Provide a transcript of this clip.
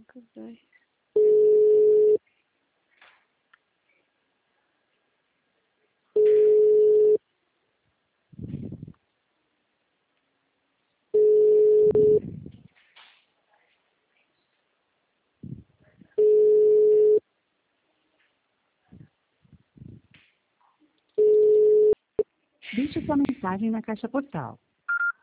5, 2. Deixe sua mensagem na caixa postal